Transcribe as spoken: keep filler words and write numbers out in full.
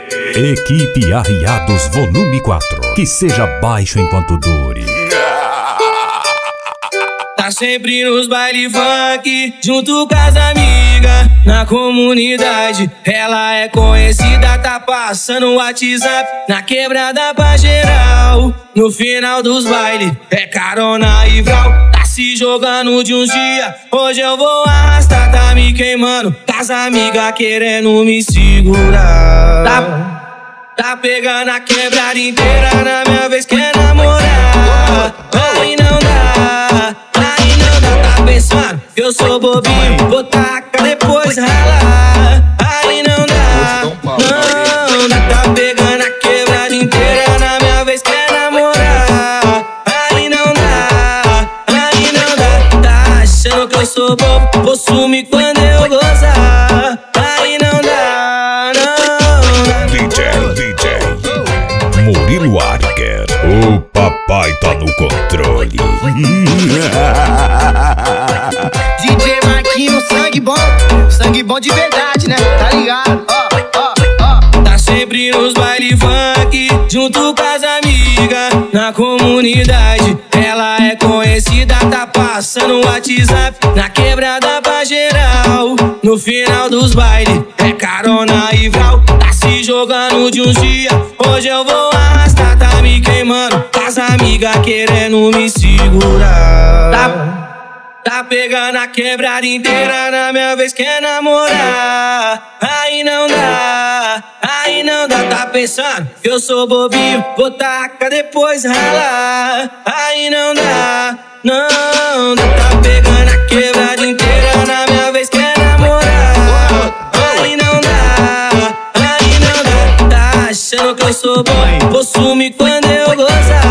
Equipe Arriados Volume quatro. Que seja baixo enquanto dure. Tá sempre nos baile funk, junto com as amigas, na comunidade. Ela é conhecida, tá passando o WhatsApp na quebrada pra geral. No final dos bailes, é carona e vral. Tá se jogando de uns dias, hoje eu vou arrastar. Tá me queimando, com as amigas querendo me segurar. Tá, tá pegando a quebrada inteira, na minha vez quer namorar. Aí não dá, aí não dá, tá pensando que eu sou bobinho, vou tacar depois ralar. Aí não dá, não dá, tá pegando a quebrada inteira, na minha vez quer namorar. Aí não dá, aí não dá, tá achando que eu sou bobo, vou sumir quando eu gozar. Aí não dá, não dá. D J, D J Murilo Arker, o papai tá no controle. D J Marquinhos, sangue bom, sangue bom de verdade, né? Tá ligado? Ó, ó, ó. Tá sempre nos baile funk, junto com as amigas, na comunidade. Ela é conhecida, tá passando o WhatsApp na quebrada pra geral. No final dos bailes, é carona e vral. Tá se jogando de uns dias, hoje eu vou arrastar. Tá me queimando, com as amigas querendo me segurar. Tá Tá pegando a quebrada inteira, na minha vez quer namorar. Aí não dá, aí não dá, tá pensando que eu sou bobinho, vou tacar depois ralar. Aí não dá, não dá, tá pegando a quebrada inteira, na minha vez quer namorar. Aí não dá, aí não dá, tá achando que eu sou bom, vou sumir quando eu gozar.